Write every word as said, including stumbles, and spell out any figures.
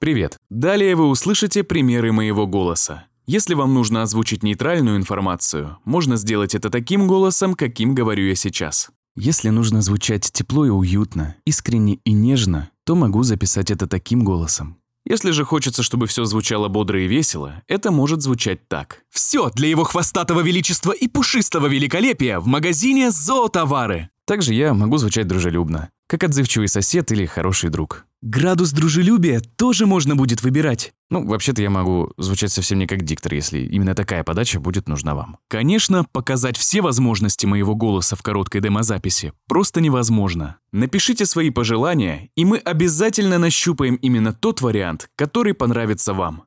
Привет. Далее вы услышите примеры моего голоса. Если вам нужно озвучить нейтральную информацию, можно сделать это таким голосом, каким говорю я сейчас. Если нужно звучать тепло и уютно, искренне и нежно, то могу записать это таким голосом. Если же хочется, чтобы все звучало бодро и весело, это может звучать так. Все для его хвостатого величества и пушистого великолепия в магазине «Зоотовары». Также я могу звучать дружелюбно, как отзывчивый сосед или хороший друг. Градус дружелюбия тоже можно будет выбирать. Ну, вообще-то я могу звучать совсем не как диктор, если именно такая подача будет нужна вам. Конечно, показать все возможности моего голоса в короткой демозаписи просто невозможно. Напишите свои пожелания, и мы обязательно нащупаем именно тот вариант, который понравится вам.